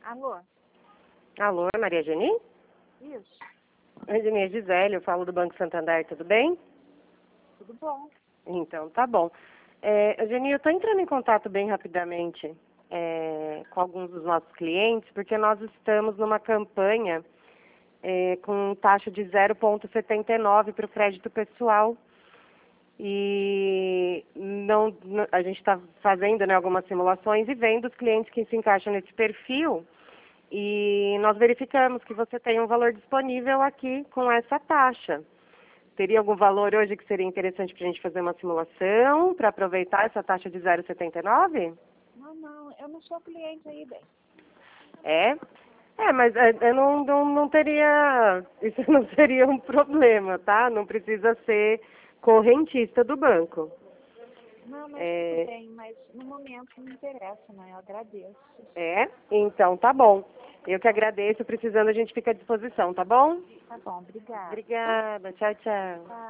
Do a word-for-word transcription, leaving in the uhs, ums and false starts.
Alô? Alô, é Maria Geni? Isso, Oi, Geni, é Gisele, eu falo do Banco Santander, tudo bem? tudo bom. Então, tá bom. É, Geni, eu estou entrando em contato bem rapidamente é, com alguns dos nossos clientes, porque nós estamos numa campanha é, com taxa de zero vírgula setenta e nove para o crédito pessoal. E não, n- a gente está fazendo, né, algumas simulações e vendo os clientes que se encaixam nesse perfil. E nós verificamos que você tem um valor disponível aqui com essa taxa. Teria algum valor hoje que seria interessante para a gente fazer uma simulação para aproveitar essa taxa de zero vírgula setenta e nove? Não, não, eu não sou cliente aí, bem. É? É, mas é, eu não, não, não teria. Isso não seria um problema, tá? Não precisa ser correntista do banco. Não, mas tudo É, bem, mas no momento não interessa, né? Eu agradeço. é? Então tá bom. Eu que agradeço. Precisando, a gente fica à disposição, tá bom? Tá bom, obrigada. Obrigada. Tchau, tchau. Tá.